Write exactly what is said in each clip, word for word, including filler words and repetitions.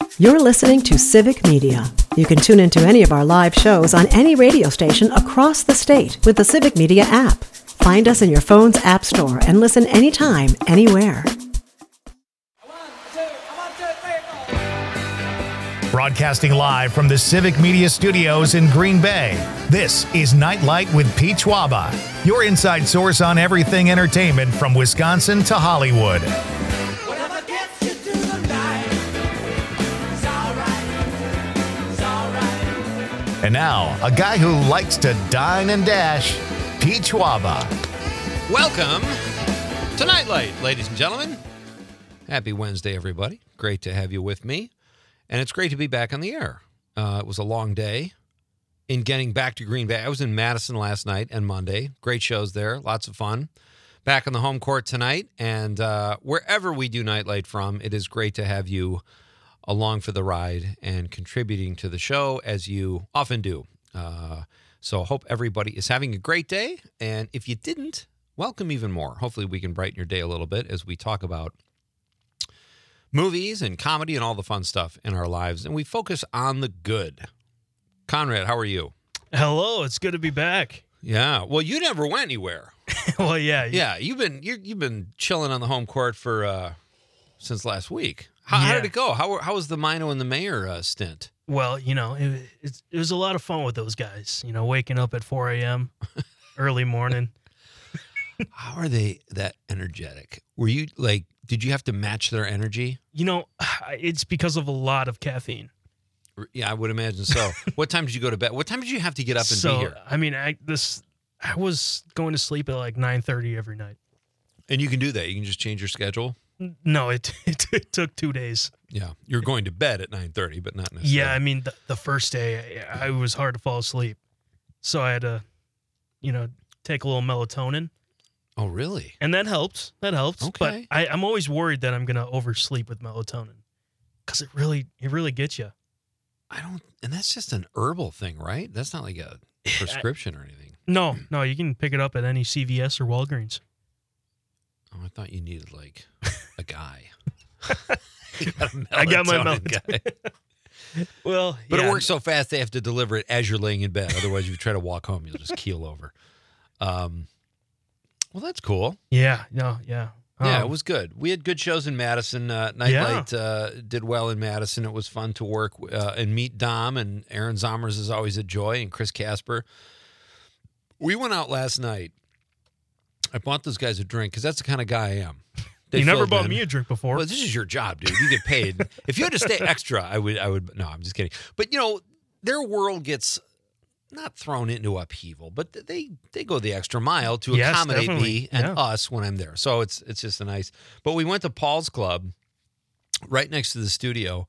You're listening to Civic Media. You can tune into any of our live shows on any radio station across the state with the Civic Media app. Find us in your phone's app store and listen anytime, anywhere. Broadcasting live from the Civic Media Studios in Green Bay, this is Nightlight with Pete Schwaba, your inside source on everything entertainment from Wisconsin to Hollywood. And now, a guy who likes to dine and dash, Pete Schwaba. Welcome to Nightlight, ladies and gentlemen. Happy Wednesday, everybody. Great to have you with me. And it's great to be back on the air. Uh, it was a long day in getting back to Green Bay. I was in Madison last night and Monday. Great shows there. Lots of fun. Back on the home court tonight. And uh, wherever we do Nightlight from, it is great to have you along for the ride and contributing to the show as you often do. Uh, so hope everybody is having a great day. And if you didn't, welcome even more. Hopefully we can brighten your day a little bit as we talk about movies and comedy and all the fun stuff in our lives. And we focus on the good. Conrad, how are you? Hello, it's good to be back. Yeah. Well, you never went anywhere. well, yeah. Yeah, you've been you you've been chilling on the home court for uh, since last week. How, yeah. how did it go? How how was the Mino and the Mayor uh, stint? Well, you know, it, it, it was a lot of fun with those guys. You know, waking up at four a.m., early morning. How are they that energetic? Were you like, did you have to match their energy? You know, it's because of a lot of caffeine. Yeah, I would imagine so. What time did you go to bed? What time did you have to get up and so, be here? I mean, I this I was going to sleep at like nine thirty every night. And you can do that. You can just change your schedule? No, it it, it took two days. Yeah, you're going to bed at nine thirty, but not necessarily. Yeah, I mean, the, the first day, I, I was hard to fall asleep. So I had to, you know, take a little melatonin. Oh, really? And that helps. That helps. Okay. But I, I'm always worried that I'm going to oversleep with melatonin because it really, it really gets you. I don't, and that's just an herbal thing, right? That's not like a prescription or anything. No, no, you can pick it up at any C V S or Walgreens. Oh, I thought you needed like a guy. got a I got my melatonin guy. Well, but yeah. it works so fast they have to deliver it as you're laying in bed. Otherwise, if you try to walk home, you'll just keel over. Um, well, that's cool. Yeah, no, yeah. Yeah, Um, it was good. We had good shows in Madison. Uh, Nightlight uh, did well in Madison. It was fun to work uh, and meet Dom, and Aaron Zomers is always a joy, and Chris Casper. We went out last night. I bought those guys a drink because that's the kind of guy I am. They you never filled bought in. me a drink before. Well, this is your job, dude. You get paid. If you had to stay extra, I would. I would. No, I'm just kidding. But you know, their world gets not thrown into upheaval, but they they go the extra mile to Yes, accommodate definitely. me and Yeah. us when I'm there. So it's it's just a nice. But we went to Paul's Club, right next to the studio.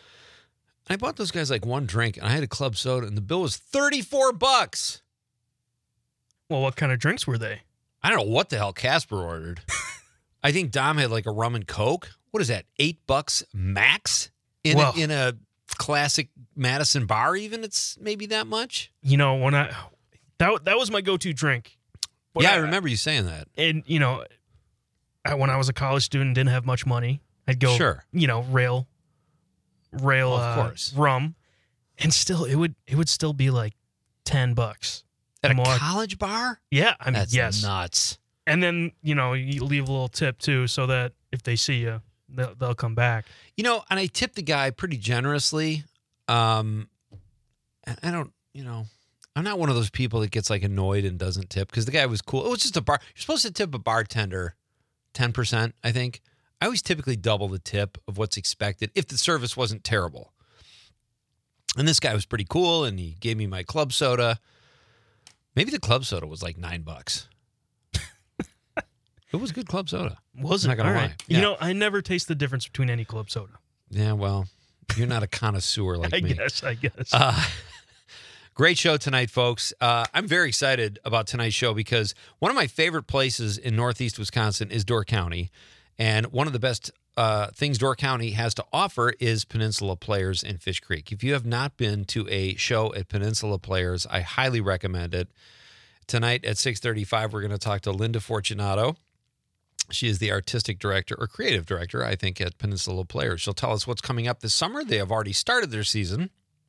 I bought those guys like one drink, and I had a club soda, and the bill was thirty-four bucks. Well, what kind of drinks were they? I don't know what the hell Casper ordered. I think Dom had like a rum and coke. What is that? Eight bucks max in Well- a, in a classic Madison bar. Even it's maybe that much. You know, when I that that was my go-to drink. When yeah, I, remember you saying that. And you know, I, when I was a college student, didn't have much money. I'd go, Sure. you know, rail, rail, Well, of uh, course. rum, and still it would it would still be like ten bucks. At a More. college bar? Yeah, I mean, That's yes. nuts. And then, you know, you leave a little tip too, so that if they see you, they'll, they'll come back. You know, and I tipped the guy pretty generously. Um, and I don't, you know, I'm not one of those people that gets like annoyed and doesn't tip because the guy was cool. It was just a bar. You're supposed to tip a bartender ten percent, I think. I always typically double the tip of what's expected if the service wasn't terrible. And this guy was pretty cool, and he gave me my club soda. Maybe the club soda was like nine bucks. It was good club soda. Was I'm it? not gonna All lie. right. Yeah. You know, I never taste the difference between any club soda. Yeah, well, you're not a connoisseur like I me. guess, I guess. Uh, great show tonight, folks. Uh, I'm very excited about tonight's show because one of my favorite places in Northeast Wisconsin is Door County. And one of the best uh, things Door County has to offer is Peninsula Players in Fish Creek. If you have not been to a show at Peninsula Players, I highly recommend it. Tonight at six thirty-five, we're going to talk to Linda Fortunato. She is the artistic director or creative director, I think, at Peninsula Players. She'll tell us what's coming up this summer. They have already started their season,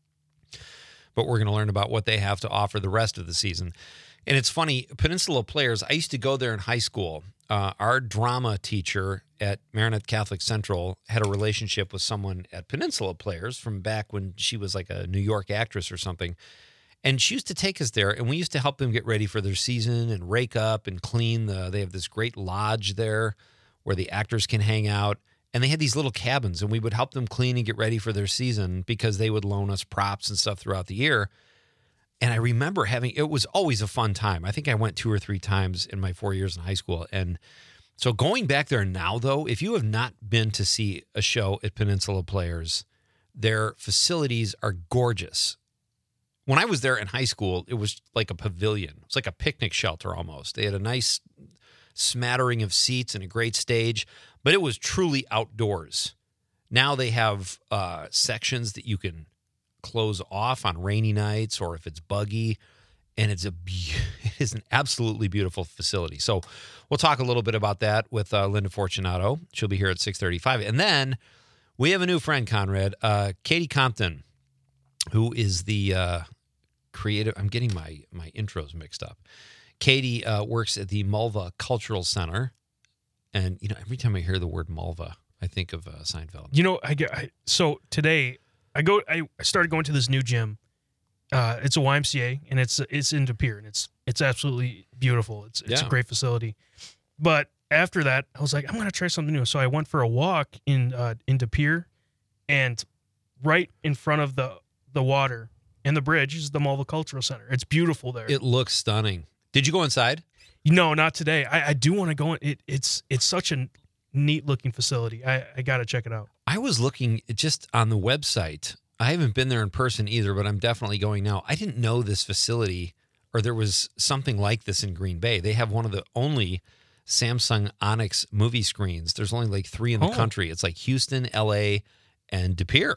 but we're going to learn about what they have to offer the rest of the season. And it's funny, Peninsula Players, I used to go there in high school. Uh, our drama teacher at Marinette Catholic Central had a relationship with someone at Peninsula Players from back when she was like a New York actress or something. And she used to take us there, and we used to help them get ready for their season and rake up and clean. The, they have this great lodge there where the actors can hang out. And they had these little cabins, and we would help them clean and get ready for their season because they would loan us props and stuff throughout the year. And I remember having, it was always a fun time. I think I went two or three times in my four years in high school. And so going back there now, though, if you have not been to see a show at Peninsula Players, their facilities are gorgeous. When I was there in high school, it was like a pavilion. It's like a picnic shelter almost. They had a nice smattering of seats and a great stage, but it was truly outdoors. Now they have uh, sections that you can close off on rainy nights or if it's buggy, and it's a be- it is an absolutely beautiful facility. So we'll talk a little bit about that with uh, Linda Fortunato. She'll be here at six thirty-five. And then we have a new friend, Conrad, uh, Katie Compton, who is the uh, creative. I'm getting my, my intros mixed up. Katie uh, works at the Malva Cultural Center. And, you know, every time I hear the word Malva, I think of uh, Seinfeld. You know, I get I, so today I go. I started going to this new gym. Uh, it's a Y M C A, and it's it's in De Pere, and it's it's absolutely beautiful. It's it's Yeah. a great facility. But after that, I was like, I'm gonna try something new. So I went for a walk in uh, in De Pere, and right in front of the the water and the bridge is the Malva Cultural Center. It's beautiful there. It looks stunning. Did you go inside? No, not today. I, I do want to go in. It, it's it's such a neat looking facility. I, I got to check it out. I was looking just on the website. I haven't been there in person either, but I'm definitely going now. I didn't know this facility or there was something like this in Green Bay. They have one of the only Samsung Onyx movie screens. There's only like three in the Oh. country. It's like Houston, L A, and De Pere.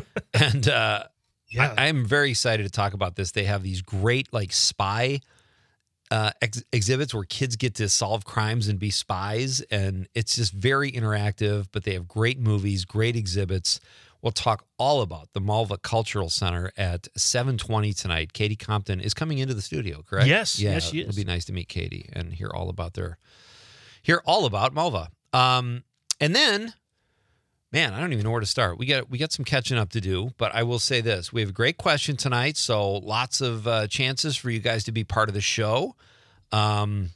and uh, Yeah. I, I'm very excited to talk about this. They have these great like spy uh, ex- exhibits where kids get to solve crimes and be spies. And it's just very interactive, but they have great movies, great exhibits. We'll talk all about the Malva Cultural Center at seven twenty tonight. Katie Compton is coming into the studio, correct? Yes, Yeah, yes, she It'll is. be nice to meet Katie and hear all about their, hear all about Malva. Um, and then, man, I don't even know where to start. We got we got some catching up to do, but I will say this: we have a great question tonight, so lots of uh, chances for you guys to be part of the show. Um,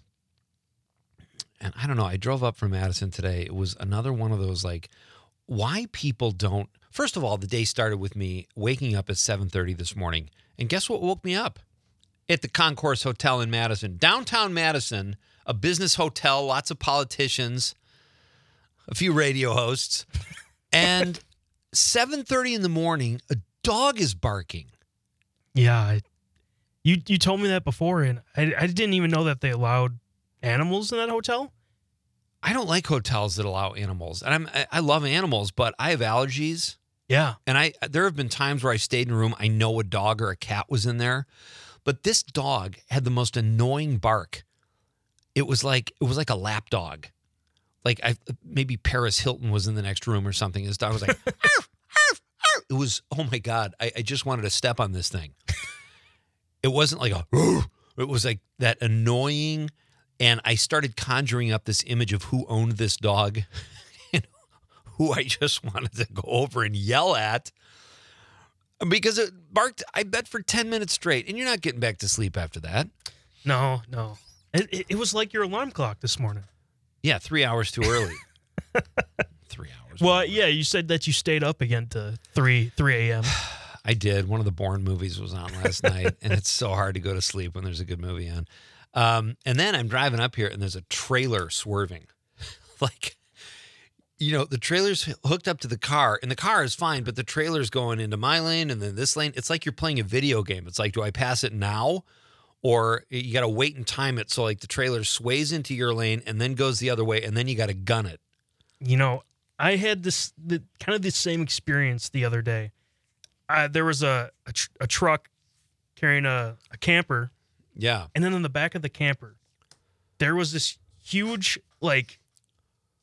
and I don't know. I drove up from Madison today. It was another one of those like, why people don't. First of all, the day started with me waking up at seven thirty this morning. And guess what woke me up? At the Concourse Hotel in Madison. Downtown Madison, a business hotel, lots of politicians, a few radio hosts. And seven thirty in the morning, a dog is barking. Yeah, I, you you told me that before, and I I didn't even know that they allowed animals in that hotel. I don't like hotels that allow animals. And I'm, I- I love animals, but I have allergies. Yeah, And I there have been times where I stayed in a room, I know a dog or a cat was in there, but this dog had the most annoying bark. It was like it was like a lap dog. Like I maybe Paris Hilton was in the next room or something. His dog was like, arf, arf, arf. It was, oh my God, I, I just wanted to step on this thing. It wasn't like a, it was like that annoying, and I started conjuring up this image of who owned this dog. Who I just wanted to go over and yell at because it barked, I bet, for ten minutes straight. And you're not getting back to sleep after that. no, no. It, it, it was like your alarm clock this morning. Yeah, three hours too early. three hours. Well, yeah, you said that you stayed up again to three three a.m. I did. One of the Bourne movies was on last night, and it's so hard to go to sleep when there's a good movie on. Um, and then I'm driving up here, and there's a trailer swerving. Like, you know, the trailer's hooked up to the car, and the car is fine, but the trailer's going into my lane and then this lane. It's like you're playing a video game. It's like, do I pass it now? Or you got to wait and time it so, like, the trailer sways into your lane and then goes the other way, and then you got to gun it. You know, I had this the, kind of the same experience the other day. Uh, there was a a, tr- a truck carrying a, a camper, Yeah. and then on the back of the camper, there was this huge, like,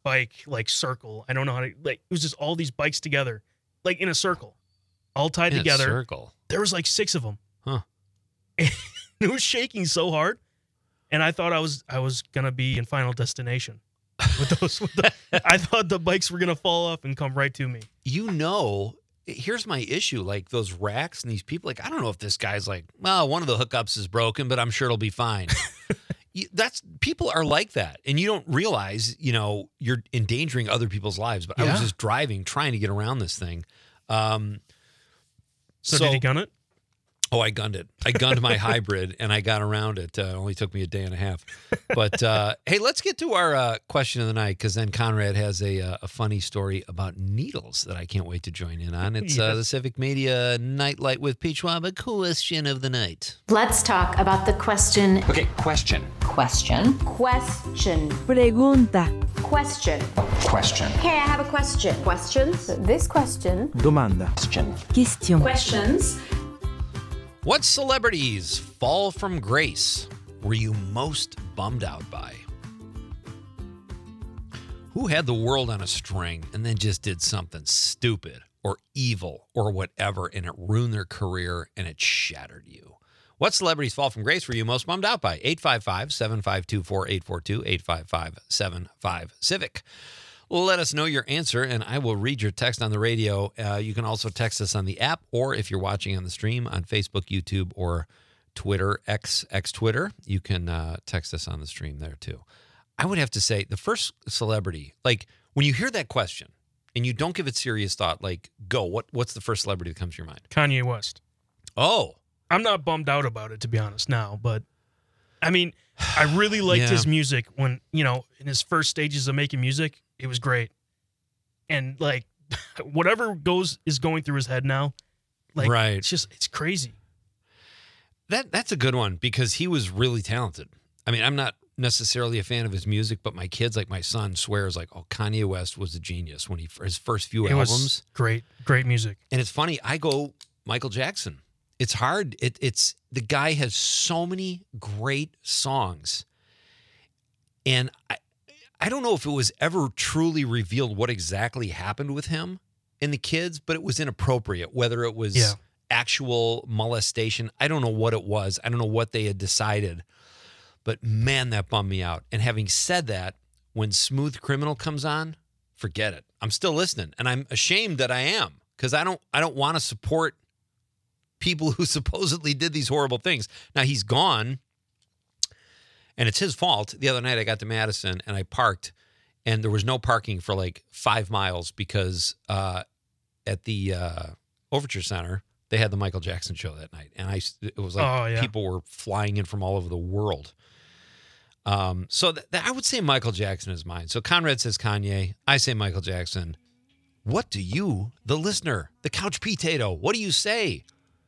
bike like circle. I don't know how to like. It was just all these bikes together, like in a circle, all tied In together. A circle. There was like six of them. Huh. And it was shaking so hard, and I thought I was I was gonna be in Final Destination with those. With the, I thought the bikes were gonna fall off and come right to me. You know, here's my issue. Like those racks and these people, like, I don't know if this guy's like, well, one of the hookups is broken, but I'm sure it'll be fine. You- That's people are like that. And you don't realize, you know, you're endangering other people's lives. But I was Yeah. just driving, trying to get around this thing. Um, So, did you gun it? Oh, I gunned it. I gunned my hybrid, and I got around it. Uh, it only took me a day and a half. But, uh, hey, let's get to our uh, question of the night, because then Conrad has a, uh, a funny story about needles that I can't wait to join in on. It's uh, Yes. the Civic Media Nightlight with Peach Waba question of the night. Let's talk about the question. Okay, question. Question. Question. Pregunta. Question. Question. Hey, I have a question. Questions? This question. Domanda. Question. Question. Questions. What celebrities fall from grace were you most bummed out by? Who had the world on a string and then just did something stupid or evil or whatever, and it ruined their career and it shattered you? What celebrities fall from grace were you most bummed out by? eight five five, seven five two, four eight four two, eight five five, seven five, Civic. Let us know your answer, and I will read your text on the radio. Uh, you can also text us on the app, or if you're watching on the stream on Facebook, YouTube, or Twitter, X, X Twitter, you can uh, text us on the stream there too. I would have to say the first celebrity, like when you hear that question and you don't give it serious thought, like go, what what's the first celebrity that comes to your mind? Kanye West. Oh, I'm not bummed out about it, to be honest, now, but I mean, I really liked Yeah. his music when, you know, in his first stages of making music, it was great. And like whatever goes is going through his head now, like Right. it's just it's crazy. That that's a good one because he was really talented. I mean, I'm not necessarily a fan of his music, but my kids, like my son, swears like, oh, Kanye West was a genius when he his first few It albums. was great, great music. And it's funny, I go Michael Jackson. It's hard. It, it's the guy has so many great songs, and I I don't know if it was ever truly revealed what exactly happened with him and the kids, but it was inappropriate. Whether it was Yeah. actual molestation, I don't know what it was. I don't know what they had decided, but man, that bummed me out. And having said that, when Smooth Criminal comes on, forget it. I'm still listening, and I'm ashamed that I am because I don't I don't want to support people who supposedly did these horrible things. Now he's gone, and it's his fault. The other night I got to Madison and I parked, and there was no parking for like five miles because uh, at the uh, Overture Center they had the Michael Jackson show that night, and I it was like Oh, yeah. people were flying in from all over the world. Um, so th- th- I would say Michael Jackson is mine. So Conrad says Kanye. I say Michael Jackson. What do you, the listener, the couch potato, what do you say?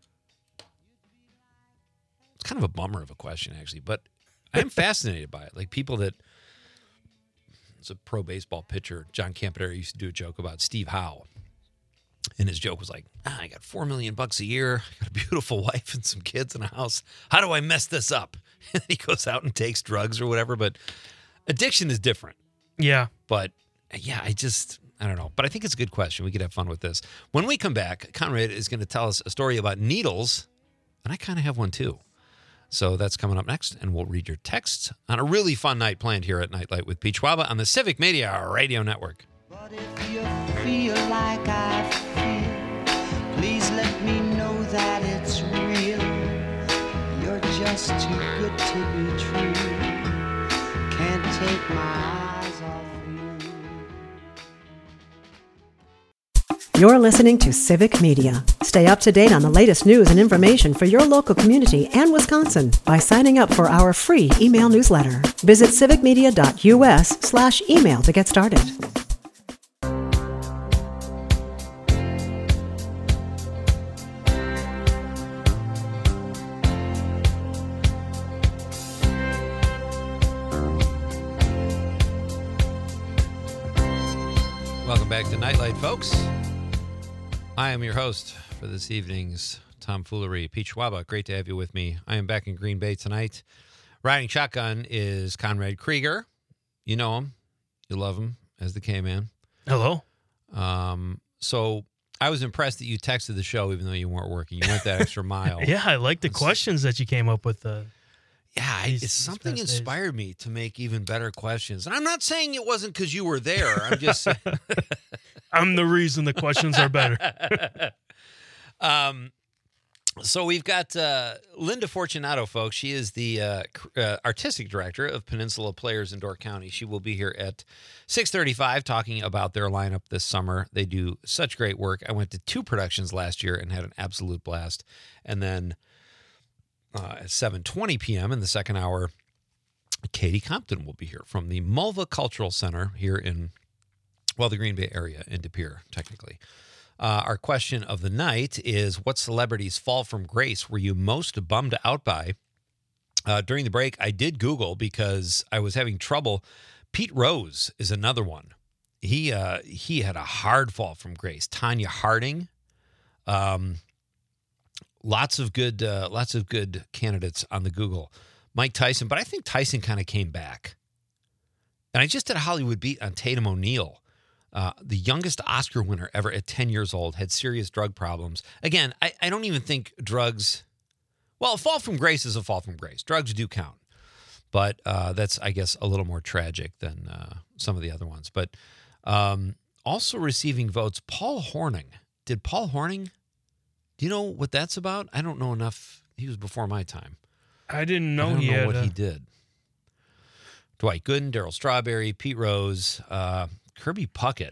It's kind of a bummer of a question, actually, but I'm fascinated by it. Like people that, it's a pro baseball pitcher, John Campanella used to do a joke about Steve Howe. And his joke was like, ah, I got four million bucks a year. I got a beautiful wife and some kids and a house. How do I mess this up? And he goes out and takes drugs or whatever. But addiction is different. Yeah. But yeah, I just, I don't know. But I think it's a good question. We could have fun with this. When we come back, Conrad is going to tell us a story about needles. And I kind of have one too. So that's coming up next. And we'll read your texts on a really fun night planned here at Nightlight with Peach Waba on the Civic Media Radio Network. But if you feel like I feel, please let me know that it's real. You're just too good to be true. Can't take my eyes off you. You're listening to Civic Media. Stay up to date on the latest news and information for your local community and Wisconsin by signing up for our free email newsletter. Visit civicmedia.us slash email to get started. Welcome back to Nightlight, folks. I am your host for this evening's tomfoolery, Peach Waba. Great to have you with me. I am back in Green Bay tonight. Riding shotgun is Conrad Krieger. You know him. You love him. as the K-Man. Hello. Um, so I was impressed that you texted the show even though you weren't working. You went that extra mile. Yeah, I like the It's- questions that you came up with. Uh, Yeah, I, These- it's these something past days. inspired me to make even better questions. And I'm not saying it wasn't because you were there. I'm just saying. I'm the reason the questions are better. um, so we've got uh, Linda Fortunato, folks. She is the uh, cr- uh, artistic director of Peninsula Players in Door County. She will be here at six thirty-five talking about their lineup this summer. They do such great work. I went to two productions last year and had an absolute blast. And then uh, at seven twenty p.m. in the second hour, Katie Compton will be here from the Mulva Cultural Center here in, well, the Green Bay area in De Pere, technically. Uh, our question of the night is, what celebrities fall from grace were you most bummed out by? Uh, during the break, I did Google because I was having trouble. Pete Rose is another one. He uh, he had a hard fall from grace. Tanya Harding, um, lots of good uh, lots of good candidates on the Google. Mike Tyson, but I think Tyson kind of came back. And I just did a Hollywood beat on Tatum O'Neal. Uh, the youngest Oscar winner ever at ten years old, had serious drug problems. Again, I, I don't even think drugs, well, a fall from grace is a fall from grace. Drugs do count. But uh, that's, I guess, a little more tragic than uh, some of the other ones. But um, also receiving votes, Paul Horning. Did Paul Horning, do you know what that's about? I don't know enough. He was before my time. I didn't know I don't he know had what a- he did. Dwight Gooden, Daryl Strawberry, Pete Rose, uh, Kirby Puckett.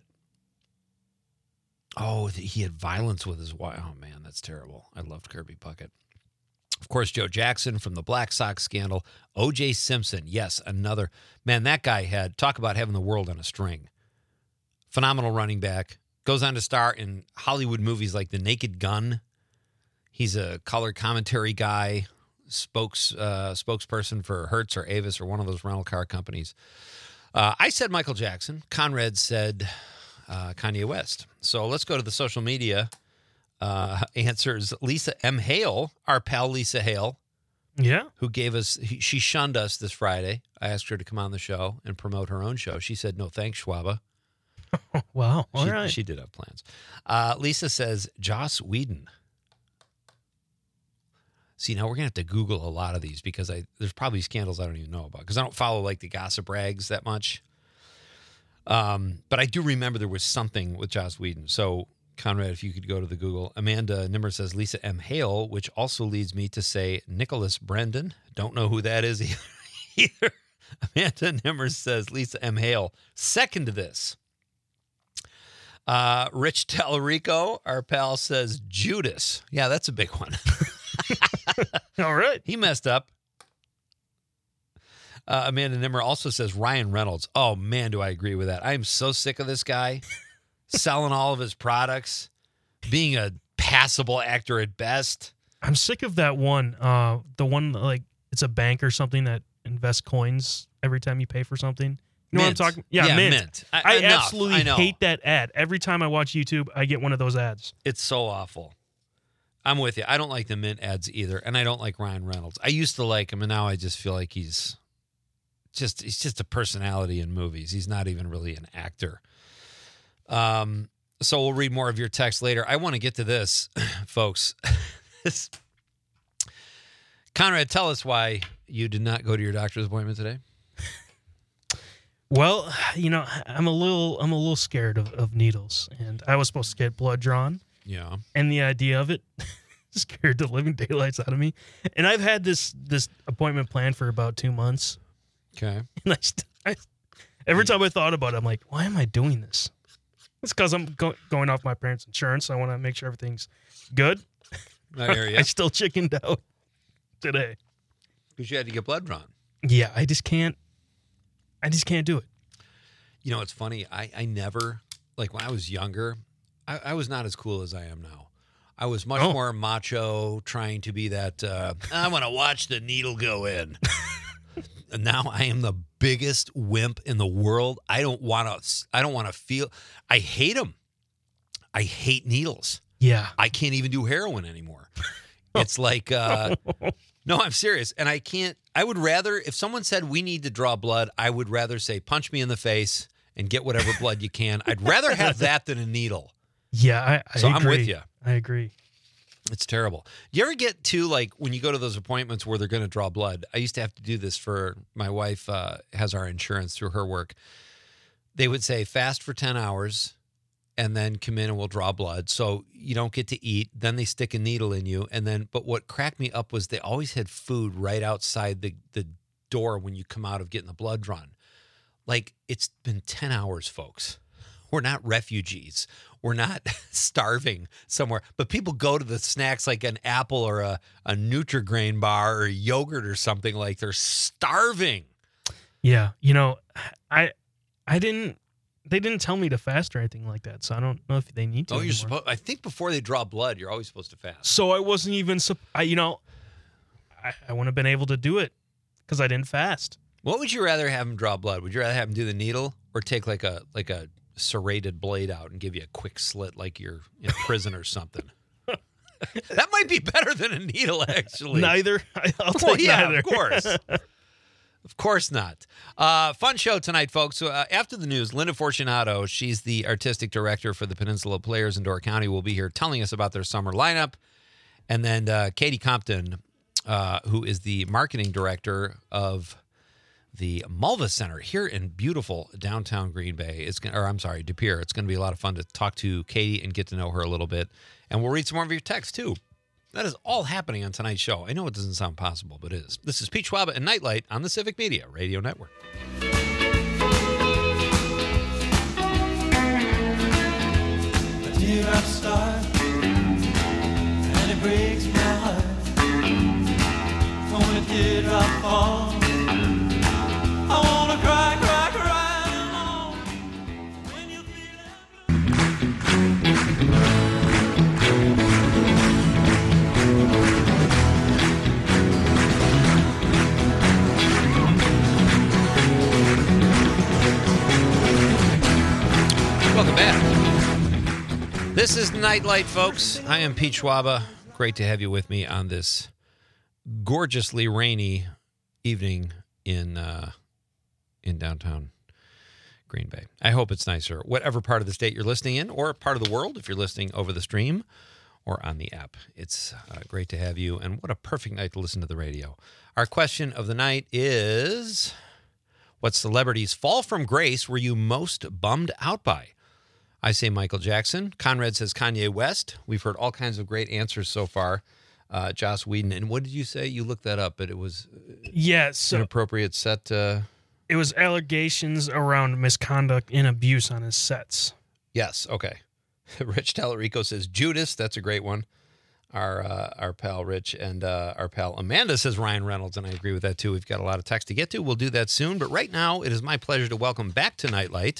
Oh, he had violence with his wife. Oh, man, that's terrible. I loved Kirby Puckett. Of course, Joe Jackson from the Black Sox scandal. O J Simpson, yes, another. Man, that guy had, talk about having the world on a string. Phenomenal running back. Goes on to star in Hollywood movies like The Naked Gun. He's a color commentary guy, spokes uh, spokesperson for Hertz or Avis or one of those rental car companies. Uh, I said Michael Jackson. Conrad said uh, Kanye West. So let's go to the social media uh, answers. Lisa M. Hale, our pal Lisa Hale, Yeah. who gave us, he, she shunned us this Friday. I asked her to come on the show and promote her own show. She said, no, thanks, Schwaba. Wow. All she, right. she did have plans. Uh, Lisa says, Joss Whedon. See, now we're going to have to Google a lot of these because I there's probably scandals I don't even know about because I don't follow like the gossip rags that much. Um, but I do remember there was something with Joss Whedon. So, Conrad, if you could go to the Google. Amanda Nimmer says Lisa M. Hale, which also leads me to say Nicholas Brendan. Don't know who that is either. either. Amanda Nimmer says Lisa M. Hale. Second to this. Uh, Rich Tallarico, our pal, says Judas. Yeah, that's a big one. All right. He messed up. Uh, Amanda Nimmer also says Ryan Reynolds. Oh, man, do I agree with that. I am so sick of this guy selling all of his products, being a passable actor at best. I'm sick of that one. Uh, the one like it's a bank or something that invests coins every time you pay for something. You know Mint. what I'm talking? Yeah, Yeah, Mint. Mint. I- I, enough. absolutely I know. hate that ad. Every time I watch YouTube, I get one of those ads. It's so awful. I'm with you. I don't like the Mint ads either, and I don't like Ryan Reynolds. I used to like him, and now I just feel like he's just he's just a personality in movies. He's not even really an actor. Um, so we'll read more of your text later. I want to get to this, folks. This- Conrad, tell us why you did not go to your doctor's appointment today. Well, you know, I'm a little I'm a little scared of, of needles, and I was supposed to get blood drawn, Yeah. and the idea of it scared the living daylights out of me. And I've had this this appointment planned for about two months, Okay. and I, st- I every time I thought about it, I'm like, why am I doing this? It's because I'm go- going off my parents' insurance. So I want to make sure everything's good. I hear you. I still chickened out today. Because you had to get blood drawn. Yeah, I just can't. I just can't do it. You know, it's funny. I, I never, like when I was younger, I, I was not as cool as I am now. I was much Oh. more macho, trying to be that, uh, I want to watch the needle go in. And now I am the biggest wimp in the world. I don't want to, I don't want to feel, I hate them. I hate needles. Yeah. I can't even do heroin anymore. It's like, uh, no, I'm serious. And I can't, I would rather, if someone said we need to draw blood, I would rather say, punch me in the face and get whatever blood you can. I'd rather have that than a needle. Yeah, I, I So agree. I'm with you. I agree. It's terrible. Do you ever get to, like, when you go to those appointments where they're going to draw blood? I used to have to do this for my wife, uh, has our insurance through her work. They would say fast for ten hours and then come in and we'll draw blood. So you don't get to eat. Then they stick a needle in you. And then, but what cracked me up was they always had food right outside the, the door when you come out of getting the blood drawn. Like, it's been ten hours, folks. We're not refugees. We're not starving somewhere. But people go to the snacks like an apple or a, a Nutri-Grain bar or a yogurt or something, like they're starving. Yeah, you know, I I didn't. They didn't tell me to fast or anything like that, so I don't know if they need to. Oh, you're anymore. supposed. I think before they draw blood, you're always supposed to fast. So I wasn't even. sup- I you know, I, I wouldn't have been able to do it because I didn't fast. What would you rather have them draw blood? Would you rather have them do the needle or take like a like a serrated blade out and give you a quick slit like you're in prison or something? That might be better than a needle, actually. Neither. I'll take Well, yeah, neither. of course. Of course not. Uh, fun show tonight, folks. So, uh, after the news, Linda Fortunato, she's the artistic director for the Peninsula Players in Door County, will be here telling us about their summer lineup. And then uh, Katie Compton, uh, who is the marketing director of the Mulva Center here in beautiful downtown Green Bay. It's gonna, or I'm sorry, De Pere. It's going to be a lot of fun to talk to Katie and get to know her a little bit. And we'll read some more of your texts, too. That is all happening on tonight's show. I know it doesn't sound possible, but it is. This is Pete Schwaba and Nightlight on the Civic Media Radio Network. A teardrop star, and it breaks my heart. When a teardrop falls, I wanna cry, cry, cry alone. When you feel Welcome back. This is Nightlight, folks. I am Pete Schwaba. Great to have you with me on this gorgeously rainy evening in uh, in downtown Green Bay. I hope it's nicer, whatever part of the state you're listening in, or part of the world if you're listening over the stream or on the app. It's uh, great to have you, and what a perfect night to listen to the radio. Our question of the night is, what celebrity's fall from grace were you most bummed out by? I say Michael Jackson. Conrad says Kanye West. We've heard all kinds of great answers so far. Uh, Joss Whedon. And what did you say? You looked that up, but it was Yeah, so inappropriate set. Uh, it was allegations around misconduct and abuse on his sets. yes. Okay. Rich Tallarico says Judas. That's a great one. Our uh, our pal Rich and uh, our pal Amanda says Ryan Reynolds, and I agree with that too. We've got a lot of text to get to. We'll do that soon. But right now, it is my pleasure to welcome back to Nightlight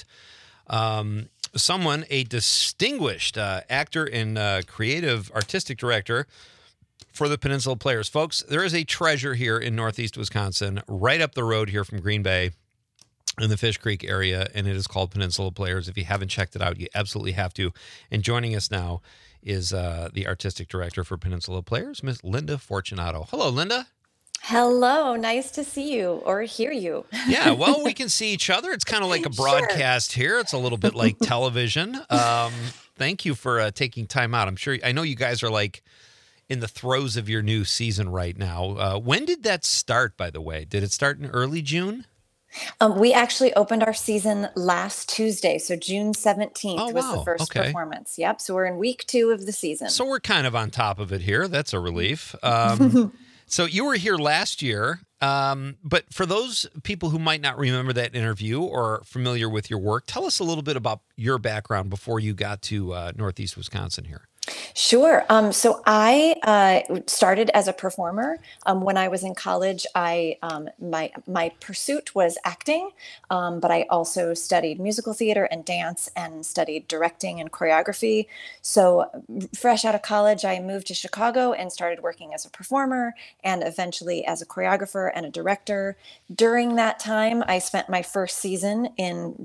um, someone, a distinguished uh, actor and uh, creative artistic director for the Peninsula Players. Folks, there is a treasure here in Northeast Wisconsin, right up the road here from Green Bay in the Fish Creek area, and it is called Peninsula Players. If you haven't checked it out, you absolutely have to. And joining us now is uh, the artistic director for Peninsula Players, Miss Linda Fortunato. Hello, Linda. Hello, nice to see you or hear you. Yeah, well, we can see each other. It's kind of like a broadcast sure. here. It's a little bit like television. Um, thank you for uh, taking time out. I'm sure, I know you guys are like in the throes of your new season right now. Uh, when did that start, by the way? Did it start in early June? Um, we actually opened our season last Tuesday, so June seventeenth Oh, was wow. the first Okay. performance. Yep, so we're in week two of the season. So we're kind of on top of it here. That's a relief. Um, so you were here last year, um, but for those people who might not remember that interview or familiar with your work, tell us a little bit about your background before you got to uh, Northeast Wisconsin here. Sure. Um, so I uh, started as a performer. Um, when I was in college, I um, my my pursuit was acting, um, but I also studied musical theater and dance and studied directing and choreography. So fresh out of college, I moved to Chicago and started working as a performer and eventually as a choreographer and a director. During that time, I spent my first season in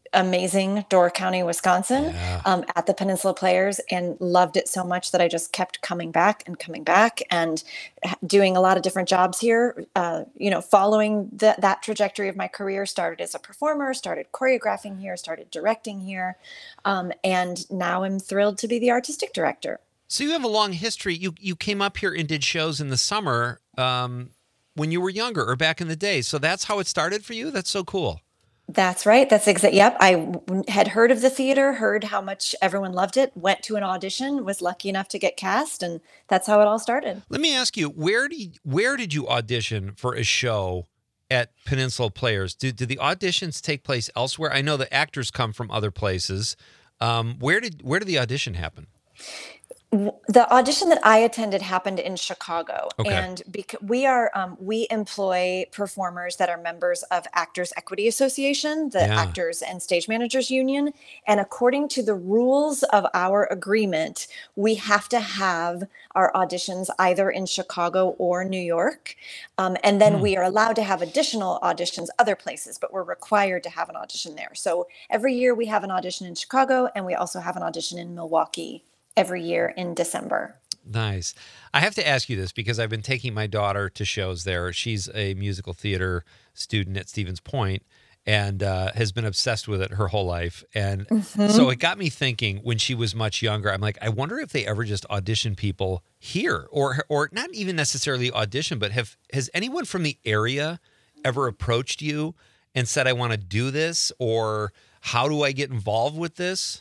amazing Door County, Wisconsin, Yeah. um, at the Peninsula Players, and loved it so much that I just kept coming back and coming back and h- doing a lot of different jobs here. Uh, you know, following the, that trajectory of my career, started as a performer, started choreographing here, started directing here, um, and now I'm thrilled to be the artistic director. So you have a long history. You you came up here and did shows in the summer um, when you were younger or back in the day. So that's how it started for you? That's so cool. That's right. That's exact. Yep. I w- had heard of the theater, heard how much everyone loved it, went to an audition, was lucky enough to get cast, and that's how it all started. Let me ask you, where did where did you audition for a show at Peninsula Players? Did, did the auditions take place elsewhere? I know the actors come from other places. Um, where did where did the audition happen? W- The audition that I attended happened in Chicago, Okay. and because we are, um, we employ performers that are members of Actors Equity Association, the Yeah. Actors and Stage Managers Union, and according to the rules of our agreement, we have to have our auditions either in Chicago or New York, um, and then Hmm. we are allowed to have additional auditions other places, but we're required to have an audition there. So every year we have an audition in Chicago, and we also have an audition in Milwaukee every year in December. Nice. I have to ask you this because I've been taking my daughter to shows there. She's a musical theater student at Stevens Point and uh, has been obsessed with it her whole life. And so it got me thinking when she was much younger, I'm like, I wonder if they ever just audition people here or or not even necessarily audition, but have has anyone from the area ever approached you and said, I want to do this, or how do I get involved with this?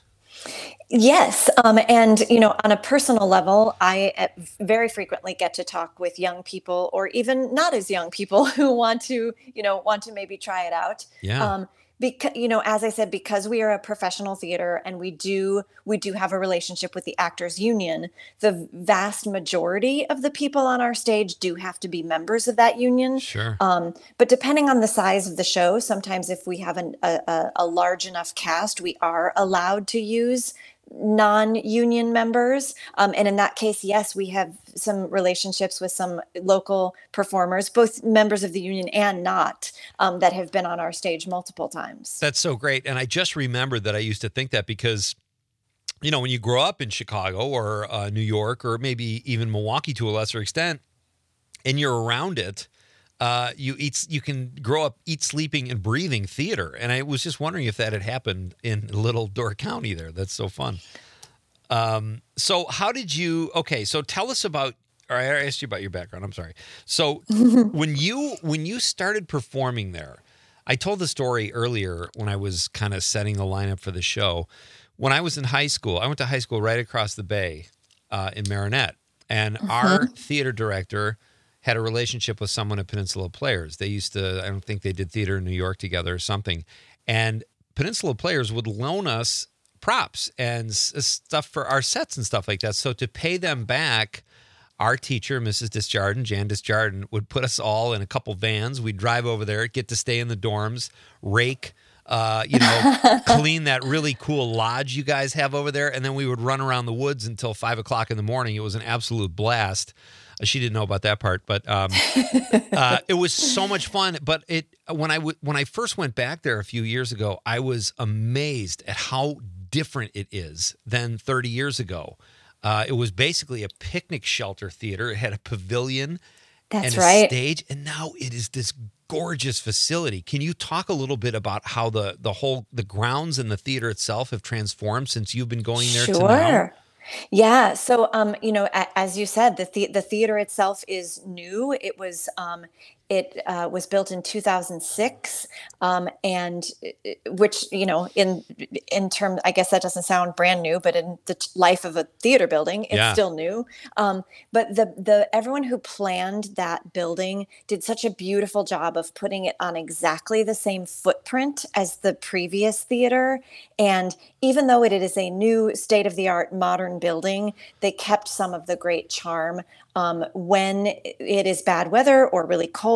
Yes, um, and you know, on a personal level, I uh, very frequently get to talk with young people, or even not as young people, who want to, you know, want to maybe try it out. Yeah. Um, because you know, as I said, because we are a professional theater, and we do we do have a relationship with the Actors Union. The vast majority of the people on our stage do have to be members of that union. Sure. Um, but depending on the size of the show, sometimes if we have an, a, a, a large enough cast, we are allowed to use non-union members. Um, and in that case, yes, we have some relationships with some local performers, both members of the union and not, um, that have been on our stage multiple times. That's so great. And I just remembered that I used to think that because, you know, when you grow up in Chicago or uh, New York or maybe even Milwaukee to a lesser extent, and you're around it, uh, you eat, you can grow up eat, sleeping, and breathing theater. And I was just wondering if that had happened in Little Door County there. That's so fun. Um, so how did you, okay, so tell us about, or I asked you about your background. I'm sorry. So when you, when you started performing there, I told the story earlier when I was kind of setting the lineup for the show. When I was in high school, I went to high school right across the bay uh, in Marinette, and our theater director had a relationship with someone at Peninsula Players. They used to, I don't think they did theater in New York together or something. And Peninsula Players would loan us props and s- stuff for our sets and stuff like that. So to pay them back, our teacher, Missus Disjardin, Jan Disjardin, would put us all in a couple vans. We'd drive over there, get to stay in the dorms, rake, uh, you know, clean that really cool lodge you guys have over there. And then we would run around the woods until five o'clock in the morning. It was an absolute blast. Uh, She didn't know about that part, but um, uh, it was so much fun. But it when I w- when I first went back there a few years ago, I was amazed at how different it is than thirty years ago. Uh, it was basically a picnic shelter theater. It had a pavilion That's and a right. stage, and now it is this gorgeous facility. Can you talk a little bit about how the the whole the grounds and the theater itself have transformed since you've been going there to now? Sure. Yeah. So, um, you know, a- as you said, the, the the theater itself is new. It was um, it uh, was built in two thousand six, um, and it- it- which you know, in in terms, I guess that doesn't sound brand new, but in the t- life of a theater building, it's Yeah. still new. Um, but the the everyone who planned that building did such a beautiful job of putting it on exactly the same footprint as the previous theater. And even though it is a new state of the art modern building, they kept some of the great charm. Um, when it is bad weather or really cold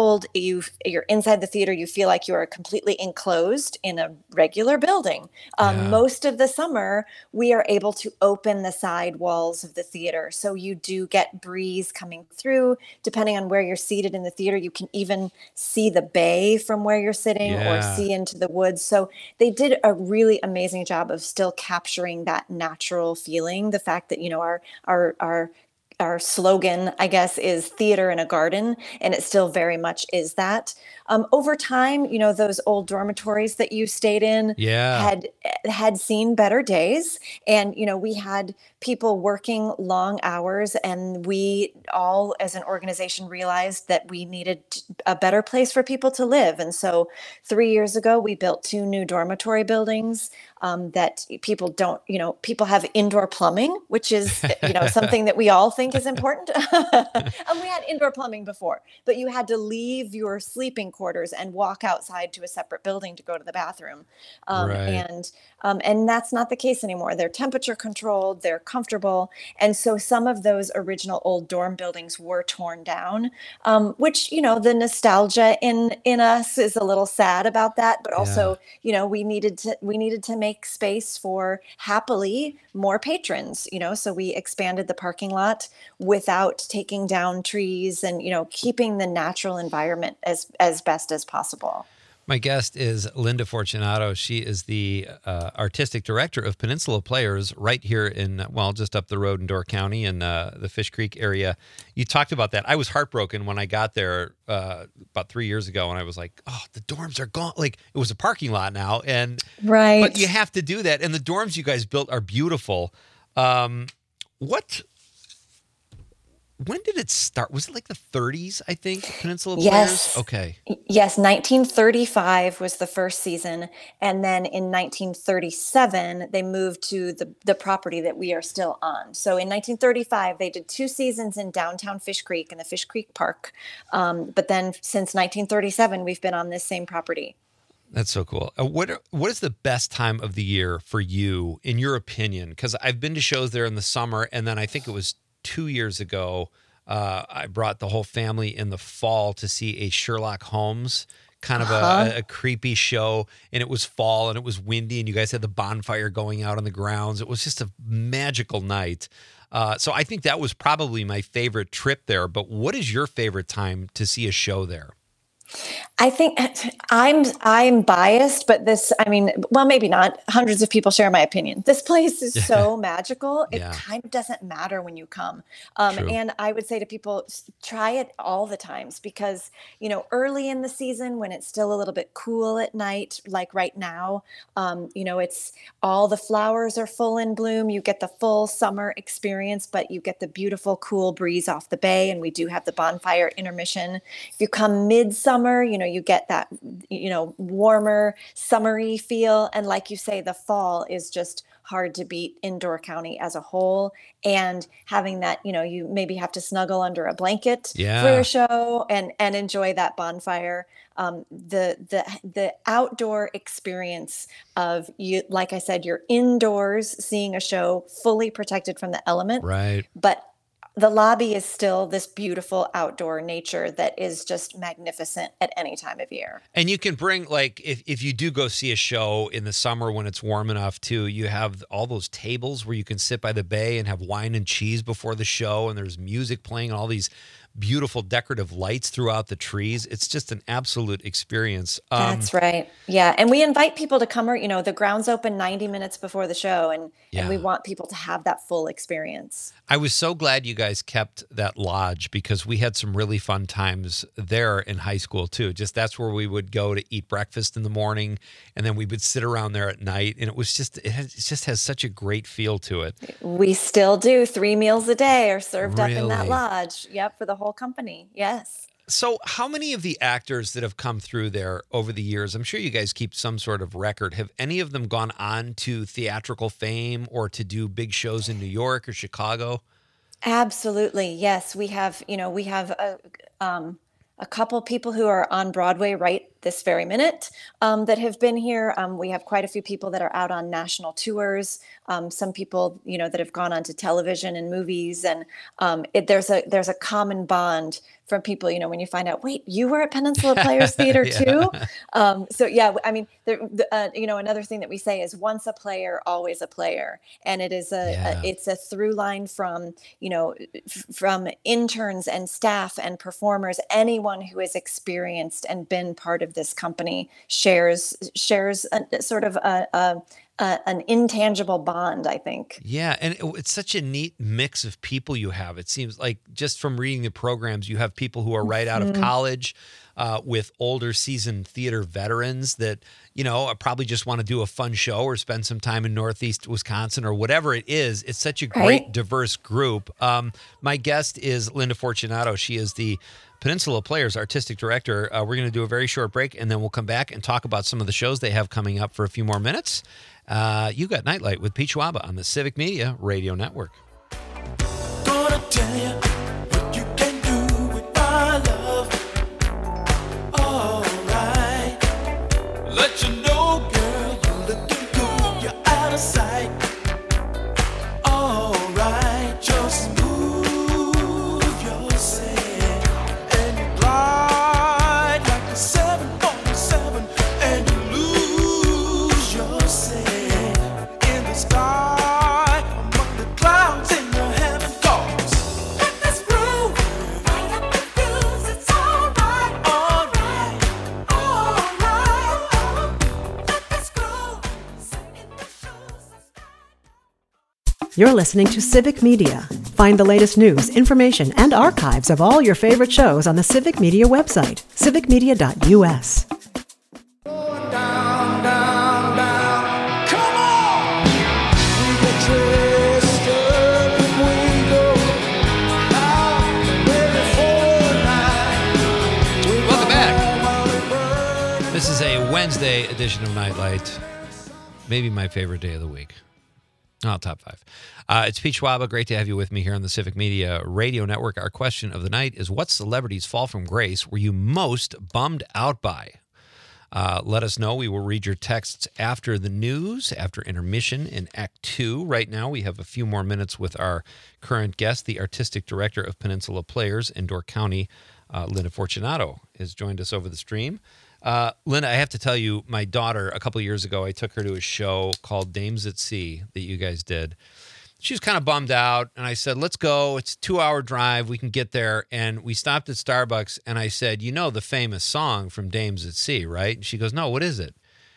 cold, you you're inside the theater, you feel like you are completely enclosed in a regular building. Um, Yeah. Most of the summer, we are able to open the side walls of the theater, so you do get breeze coming through. Depending on where you're seated in the theater, you can even see the bay from where you're sitting or Yeah. see into the woods. So they did a really amazing job of still capturing that natural feeling. The fact that, you know, our our our our slogan, I guess, is theater in a garden, and it still very much is that. Um, over time, you know, those old dormitories that you stayed in Yeah. had had seen better days, and you know, we had people working long hours, and we all, as an organization, realized that we needed a better place for people to live. And so, three years ago, we built two new dormitory buildings um, that people don't, you know, people have indoor plumbing, which is, you know, something that we all think is important. And we had indoor plumbing before, but you had to leave your sleeping quarters and walk outside to a separate building to go to the bathroom. Um, Right. and um, and that's not the case anymore. They're temperature controlled, they're comfortable. And so some of those original old dorm buildings were torn down, um, which, you know, the nostalgia in in us is a little sad about that, but Yeah. also, you know, we needed to we needed to make space for, happily, more patrons, you know, so we expanded the parking lot without taking down trees, and, you know, keeping the natural environment as as best as possible. My guest is Linda Fortunato. She is the uh, artistic director of Peninsula Players right here in, well, just up the road in Door County in uh, the Fish Creek area. You talked about that. I was heartbroken when I got there uh, about three years ago, and I was like, oh, the dorms are gone. Like, it was a parking lot now. And Right. But you have to do that. And the dorms you guys built are beautiful. Um, what... When did it start? Was it like the thirties, I think, Peninsula Players? Yes. Okay. Y- Yes, nineteen thirty-five was the first season, and then in nineteen thirty-seven they moved to the the property that we are still on. So in nineteen thirty-five they did two seasons in downtown Fish Creek in the Fish Creek Park, um, but then since nineteen thirty-seven we've been on this same property. That's so cool. Uh, what are, what is the best time of the year for you, in your opinion? Because I've been to shows there in the summer, and then I think it was two years ago, uh, I brought the whole family in the fall to see a Sherlock Holmes kind of Uh-huh. a, a creepy show, and it was fall and it was windy, and you guys had the bonfire going out on the grounds. It was just a magical night. Uh, so I think that was probably my favorite trip there. But what is your favorite time to see a show there? I think I'm I'm biased, but this, I mean, well, maybe not. Hundreds of people share my opinion. This place is so magical. It Yeah. kind of doesn't matter when you come. Um, True. and I would say to people, s- try it all the times, because, you know, early in the season when it's still a little bit cool at night, like right now, um, you know, it's all the flowers are full in bloom. You get the full summer experience, but you get the beautiful, cool breeze off the bay. And we do have the bonfire intermission. If you come midsummer, you know, you get that, you know, warmer, summery feel. And like you say, the fall is just hard to beat in Door County as a whole. And having that, you know, you maybe have to snuggle under a blanket for Yeah. your show and and enjoy that bonfire. Um, the the the outdoor experience of, you, like I said, you're indoors seeing a show fully protected from the element, Right. but the lobby is still this beautiful outdoor nature that is just magnificent at any time of year. And you can bring, like, if, if you do go see a show in the summer when it's warm enough too, you have all those tables where you can sit by the bay and have wine and cheese before the show, and there's music playing and all these beautiful decorative lights throughout the trees. It's just an absolute experience. Um, That's right. Yeah. And we invite people to come, or, you know, the grounds open ninety minutes before the show, and, and we Yeah. want people to have that full experience. I was so glad you guys kept that lodge, because we had some really fun times there in high school too. Just that's where we would go to eat breakfast in the morning, and then we would sit around there at night, and it was just it, has, it just has such a great feel to it. We still do. Three meals a day are served up in that Really? lodge. Yep. For the whole company. Yes. So, how many of the actors that have come through there over the years, I'm sure you guys keep some sort of record, have any of them gone on to theatrical fame or to do big shows in New York or Chicago? Absolutely. Yes. We have, you know, we have a, um, a couple people who are on Broadway right this very minute um, that have been here. Um, we have quite a few people that are out on national tours. Um, some people, you know, that have gone on to television and movies, and um, it, there's a there's a common bond from people. You know, when you find out, wait, you were at Peninsula Players Theater Yeah. too. Um, so yeah, I mean, there, the, uh, you know, another thing that we say is once a player, always a player, and it is a, Yeah. a it's a through line from you know f- from interns and staff and performers. Anyone who has experienced and been part of this company shares shares a, sort of a, a, a an intangible bond, I think. Yeah, and it- it's such a neat mix of people you have. It seems like just from reading the programs, you have people who are right out of college uh, with older seasoned theater veterans that, you know, probably just want to do a fun show or spend some time in Northeast Wisconsin or whatever it is. It's such a great, Right. diverse group. Um, my guest is Linda Fortunato. She is the Peninsula Players Artistic Director. Uh, we're going to do a very short break, and then we'll come back and talk about some of the shows they have coming up for a few more minutes. Uh, you got Nightlight with Pete Schwaba on the Civic Media Radio Network. Gonna tell you what you can do with my love. Alright. Let you know, girl, you're looking good. You're out of sight. Alright. Just move yourself and you glide like a seven forty-seven and you lose yourself in the sky among the clouds in the heaven cause let this groove right up the fuse. It's alright, alright, alright. Let this groove sit in the shoes. You're listening to Civic Media. Find the latest news, information, and archives of all your favorite shows on the Civic Media website, civic media dot u s. Down, down, down. Come on! We get dressed up and we go out ready for a night. We Welcome back. go while we burn. This is a Wednesday edition of Nightlight. Maybe my favorite day of the week. Oh, top five. Uh, it's Pete Schwaba. Great to have you with me here on the Civic Media Radio Network. Our question of the night is, what celebrities fall from grace were you most bummed out by? Uh, let us know. We will read your texts after the news, after intermission in Act Two. Right now, we have a few more minutes with our current guest, the Artistic Director of Peninsula Players in Door County, uh, Linda Fortunato, has joined us over the stream. Uh, Linda, I have to tell you, my daughter, a couple of years ago, I took her to a show called Dames at Sea that you guys did. She was kind of bummed out, and I said, let's go. It's a two-hour drive. We can get there. And we stopped at Starbucks, and I said, you know the famous song from Dames at Sea, right? And she goes, no, what is it?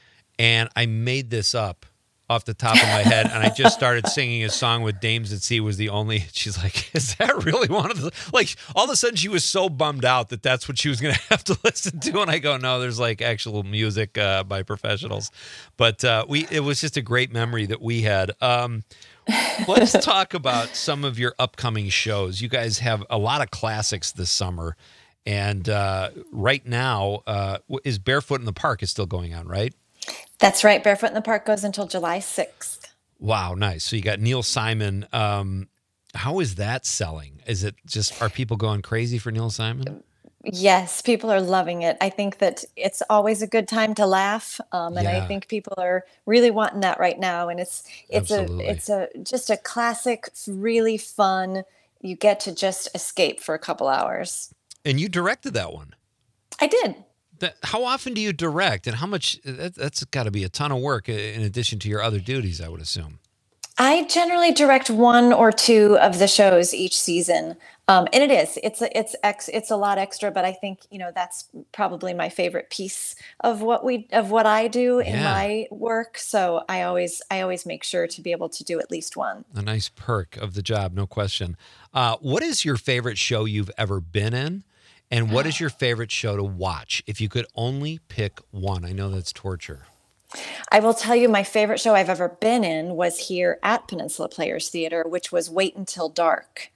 And I made this up off the top of my head, and I just started singing a song with Dames at Sea was the only. She's like, is that really one of the, like, all of a sudden she was so bummed out that that's what she was going to have to listen to, and I go, no, there's like actual music uh, by professionals, but uh, we it was just a great memory that we had. Um, let's talk about some of your upcoming shows. You guys have a lot of classics this summer, and uh, right now uh, is Barefoot in the Park is still going on, right? That's right. Barefoot in the Park goes until July sixth. Wow, nice. So you got Neil Simon. Um, how is that selling? Is it just, are people going crazy for Neil Simon? Yes, people are loving it. I think that it's always a good time to laugh, um, and Yeah. I think people are really wanting that right now. And it's it's Absolutely. a it's a just a classic, really fun. You get to just escape for a couple hours. And you directed that one. I did. That, how often do you direct, and how much? That, that's got to be a ton of work in addition to your other duties, I would assume. I generally direct one or two of the shows each season, um, and it is it's a, it's ex, it's a lot extra. But I think you know that's probably my favorite piece of what we of what I do in Yeah. my work. So I always I always make sure to be able to do at least one. A nice perk of the job, no question. Uh, what is your favorite show you've ever been in? And what is your favorite show to watch? If you could only pick one, I know that's torture. I will tell you my favorite show I've ever been in was here at Peninsula Players Theater, which was Wait Until Dark.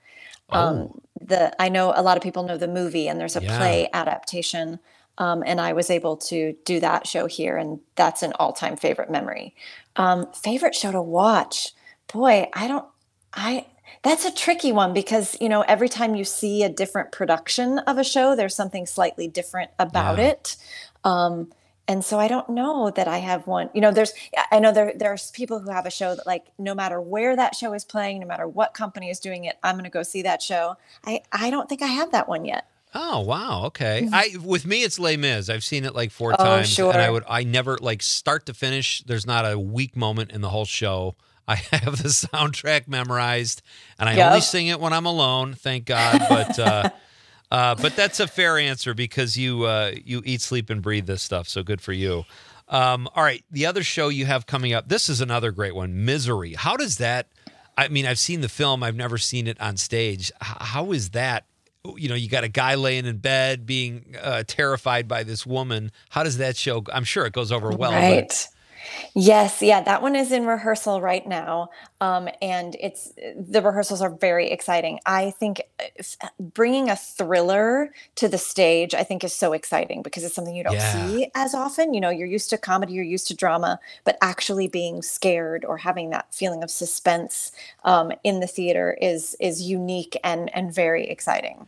Um, the I know a lot of people know the movie, and there's a Yeah. play adaptation, um, and I was able to do that show here, and that's an all-time favorite memory. Um, favorite show to watch? Boy, I don't. I That's a tricky one because, you know, every time you see a different production of a show, there's something slightly different about Yeah. it. Um, and so I don't know that I have one. You know, there's I know there there's people who have a show that, like, no matter where that show is playing, no matter what company is doing it, I'm going to go see that show. I I don't think I have that one yet. Oh wow, okay. I with me it's Les Mis. I've seen it like four Oh, times, sure. and I would I never like start to finish. There's not a weak moment in the whole show. I have the soundtrack memorized, and I Yep. only sing it when I'm alone. Thank God, but uh, uh, but that's a fair answer because you uh, you eat, sleep, and breathe this stuff. So good for you. Um, all right, the other show you have coming up. This is another great one, Misery. How does that? I mean, I've seen the film. I've never seen it on stage. H- how is that? You know, you got a guy laying in bed being uh, terrified by this woman. How does that show? I'm sure it goes over well. Right. But Yes, yeah, that one is in rehearsal right now, um, and it's the rehearsals are very exciting. I think uh, f- bringing a thriller to the stage, I think, is so exciting because it's something you don't Yeah. see as often. You know, you're used to comedy, you're used to drama, but actually being scared or having that feeling of suspense um, in the theater is is unique and and very exciting.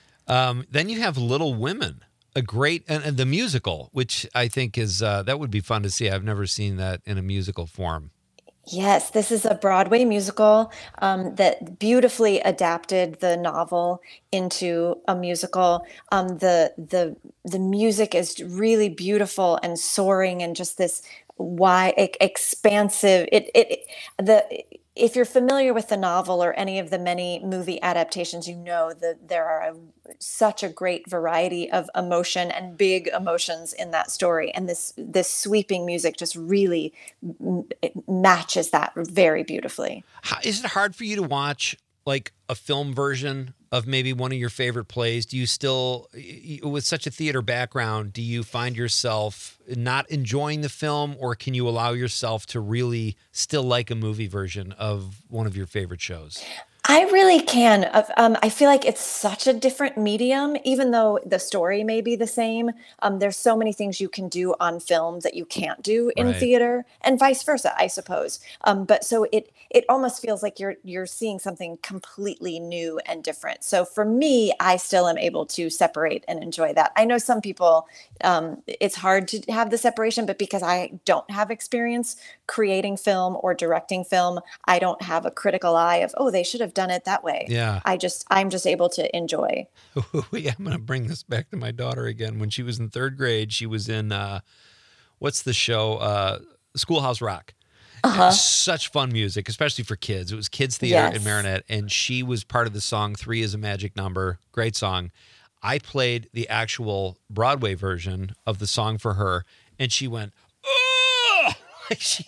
um, then you have Little Women, a great, and, and the musical, which I think is, uh, that would be fun to see. I've never seen that in a musical form. Yes, this is a Broadway musical um, that beautifully adapted the novel into a musical. Um, the the the music is really beautiful and soaring, and just this wide, e- expansive. It it it- the if you're familiar with the novel or any of the many movie adaptations, you know that there are a, such a great variety of emotion and big emotions in that story, and this this sweeping music just really m- it matches that very beautifully. How, is it hard for you to watch like a film version of maybe one of your favorite plays? Do you still, y- y- with such a theater background, do you find yourself not enjoying the film, or can you allow yourself to really still like a movie version of one of your favorite shows? I really can. Of- Um, I feel like it's such a different medium, even though the story may be the same. Um, there's so many things you can do on film that you can't do in Right. theater, and vice versa, I suppose. Um, but so it it almost feels like you're you're seeing something completely new and different. So for me, I still am able to separate and enjoy that. I know some people, um, it's hard to have the separation, but because I don't have experience creating film or directing film, I don't have a critical eye of, oh, they should have done it that way. Yeah. I just, I'm just able to enjoy. Yeah, I'm going to bring this back to my daughter again. When she was in third grade, she was in, uh, what's the show? Uh, Schoolhouse Rock. Uh-huh. Such fun music, especially for kids. It was kids theater in Yes. Marinette, and she was part of the song Three is a Magic Number. Great song. I played the actual Broadway version of the song for her, and she went, "Ugh!" Like she,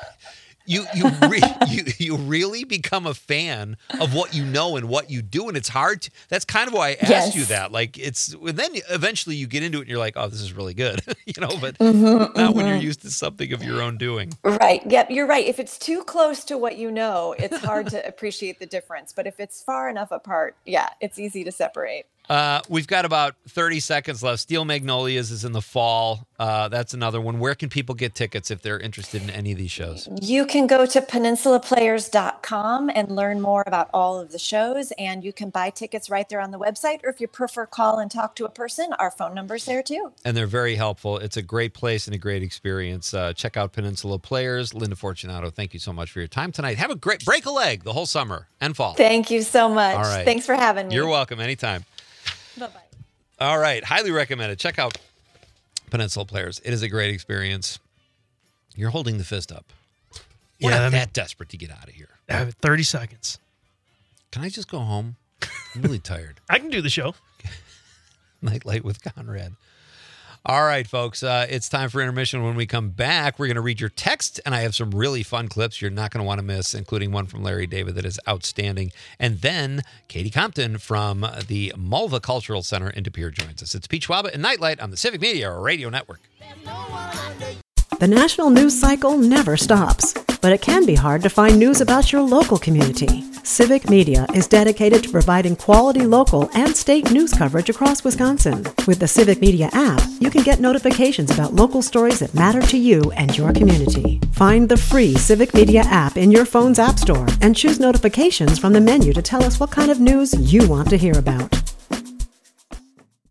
you you, re, you you really become a fan of what you know and what you do, and it's hard to, that's kind of why I asked Yes. you that. Like it's, and then eventually you get into it and you're like, oh, this is really good, you know, but Mhm, not when you're mhm. used to something of your own doing. Right. Yep. You're right. If it's too close to what you know, it's hard to appreciate the difference. But if it's far enough apart, yeah, it's easy to separate. Uh, we've got about thirty seconds left. Steel Magnolias is in the fall. Uh, that's another one. Where can people get tickets if they're interested in any of these shows? You can go to peninsula players dot com and learn more about all of the shows, and you can buy tickets right there on the website, or if you prefer call and talk to a person, our phone number's there too. And they're very helpful. It's a great place and a great experience. Uh, check out Peninsula Players. Linda Fortunato, thank you so much for your time tonight. Have a great break a leg the whole summer and fall. Thank you so much. All right. Thanks for having me. You're welcome. Anytime. Bye-bye. All right. Highly recommended. Check out Peninsula Players. It is a great experience. You're holding the fist up. We're Yeah, not I mean- that desperate to get out of here. I have thirty seconds. Can I just go home? I'm really tired. I can do the show. Nightlight with Conrad. All right, folks. Uh, it's time for intermission. When we come back, we're going to read your text, and I have some really fun clips you're not going to want to miss, including one from Larry David that is outstanding. And then Katie Compton from the Mulva Cultural Center in De Pere joins us. It's Pete Schwaba and Nightlight on the Civic Media Radio Network. The national news cycle never stops, but it can be hard to find news about your local community. Civic Media is dedicated to providing quality local and state news coverage across Wisconsin. With the Civic Media app, you can get notifications about local stories that matter to you and your community. Find the free Civic Media app in your phone's app store and choose notifications from the menu to tell us what kind of news you want to hear about.